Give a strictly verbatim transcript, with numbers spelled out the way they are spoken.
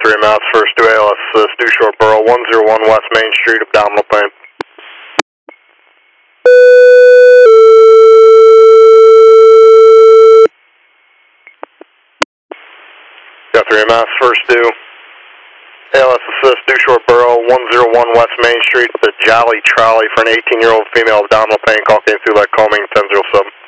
three miles, first to A L S, uh, Stu Short Borough, one oh one West Main Street, abdominal pain. Got three miles, first to A L S Assist, Stu Short Borough, one oh one West Main Street, the Jolly Trolley for an eighteen year old female abdominal pain. Call came through like calming ten oh seven.